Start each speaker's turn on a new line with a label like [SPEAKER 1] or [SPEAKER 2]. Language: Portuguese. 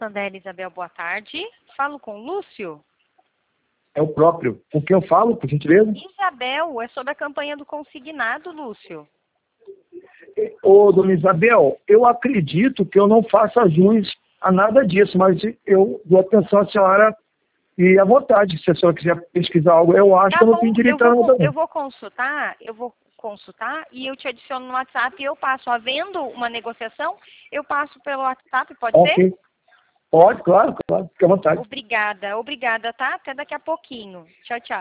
[SPEAKER 1] Santander, Isabel, boa tarde. Falo com o Lúcio.
[SPEAKER 2] É o próprio. Com quem eu falo, por gentileza?
[SPEAKER 1] Isabel, é sobre a campanha do consignado, Lúcio.
[SPEAKER 2] Ô, dona Isabel, eu acredito que eu não faça jus a nada disso, mas eu dou atenção à senhora e à vontade, se a senhora quiser pesquisar algo. Eu acho que eu não tenho direito a nada.
[SPEAKER 1] Eu vou consultar e eu te adiciono no WhatsApp e eu passo. Havendo uma negociação, eu passo pelo WhatsApp, pode ser?
[SPEAKER 2] Pode, claro, fique à vontade.
[SPEAKER 1] Obrigada, tá? Até daqui a pouquinho. Tchau, tchau.